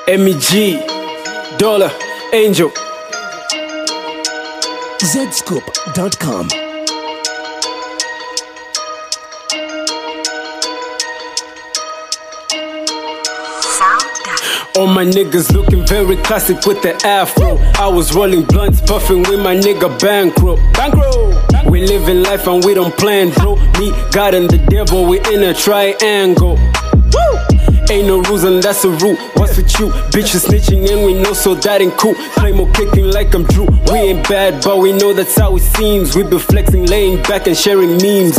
MEG, Dollar, Angel. Zscoop.com. All my niggas looking very classic with the afro. I was rolling blunts, puffing with my nigga Bankroll. We living life and we don't plan, bro. Me, God and the devil, we in a triangle. Ain't no rules and that's a rule. What's with you? Bitches snitching and we know so that ain't cool. Claymore kicking like I'm Drew. We ain't bad but we know that's how it seems. We been flexing, laying back and sharing memes.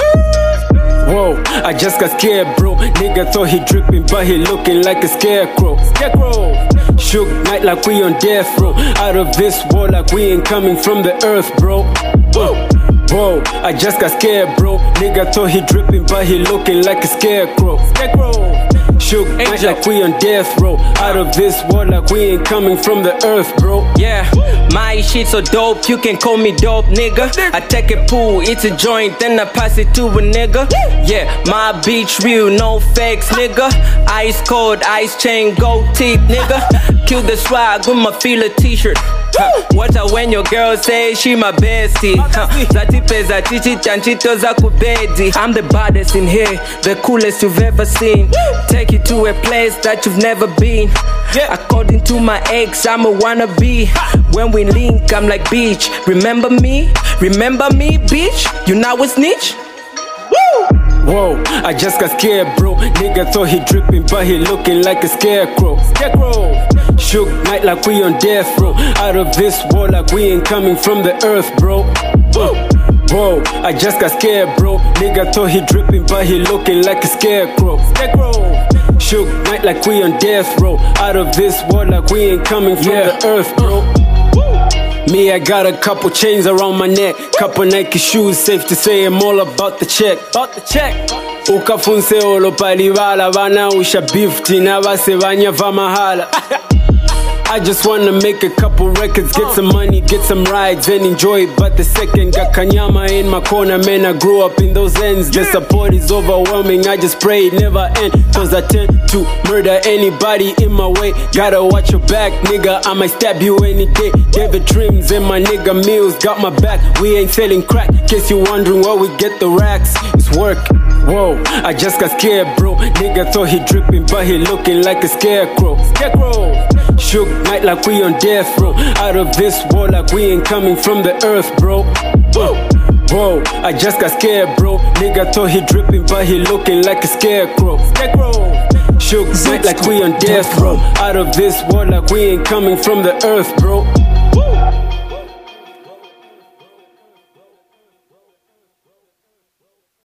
Whoa, I just got scared, bro. Nigga thought he dripping, but he looking like a scarecrow. Shook night like we on death row. Out of this world like we ain't coming from the earth, bro. Whoa, I just got scared, bro. Nigga thought he dripping, but he looking like a scarecrow. Shook night like we on death row. Out of this world like we ain't coming from the earth, bro. Yeah, my shit so dope, you can call me dope, nigga. I take a pool, it's a joint, then I pass it to a nigga. Yeah, my beach real, no fakes, nigga. Ice cold, ice chain, gold teeth, nigga. Kill the swag with my filler t-shirt. Watch out when your girl say she my bestie. Zatipeza chichi chanchito za kubedi. I'm the baddest in here, the coolest you've ever seen. Take you to a place that you've never been. According to my ex, I'm a wannabe. When we link, I'm like, bitch, remember me? Remember me, bitch? You now a snitch? Whoa, I just got scared, bro. Nigga thought he dripping, but he looking like a scarecrow. Shook night like we on death row. Out of this world like we ain't coming from the earth, bro. Whoa, I just got scared, bro. Nigga thought he dripping, but he looking like a scarecrow. Shook night like we on death row. Out of this world like we ain't coming from the earth, bro. Me, I got a couple chains around my neck, couple Nike shoes, safe to say I'm all about the check. Ukafunse olo palivala, vana usha bifti na vase vanya vamahala. I just wanna make a couple records, get some money, get some rides and enjoy it. But the second got Kanyama in my corner, man, I grew up in those ends. The support is overwhelming, I just pray it never end. Cause I tend to murder anybody in my way. Gotta watch your back, nigga, I might stab you any day. David Trims and my nigga Mills got my back. We ain't selling crack, case you wondering where we get the racks. It's work. Whoa, I just got scared, bro. Nigga thought he dripping, but he looking like a scarecrow. Shook night like we on death row. Out of this world like we ain't coming from the earth, bro. Whoa, I just got scared, bro. Nigga thought he dripping, but he looking like a scarecrow. Shook night like we on death row. Out of this world like we ain't coming from the earth, bro.